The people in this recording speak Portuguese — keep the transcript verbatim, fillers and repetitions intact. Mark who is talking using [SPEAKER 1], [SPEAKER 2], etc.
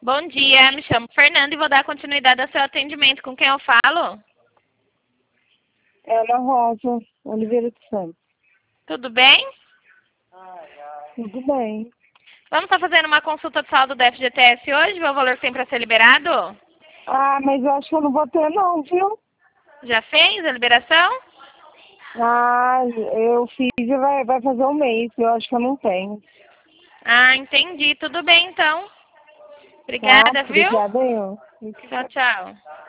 [SPEAKER 1] Bom dia, me chamo Fernanda e vou dar continuidade ao seu atendimento. Com quem eu falo?
[SPEAKER 2] Ana Rosa Oliveira dos Santos.
[SPEAKER 1] Tudo bem?
[SPEAKER 2] Tudo bem.
[SPEAKER 1] Vamos estar fazendo uma consulta de saldo do F G T S hoje, ver o valor que tem para ser liberado?
[SPEAKER 2] Ah, mas eu acho que eu não vou ter não, viu?
[SPEAKER 1] Já fez a liberação?
[SPEAKER 2] Ah, eu fiz e vai, vai fazer um mês, eu acho que eu não tenho.
[SPEAKER 1] Ah, entendi. Tudo bem, então.
[SPEAKER 2] Tá?
[SPEAKER 1] Obrigada, viu?
[SPEAKER 2] Obrigada eu.
[SPEAKER 1] Tchau, tchau.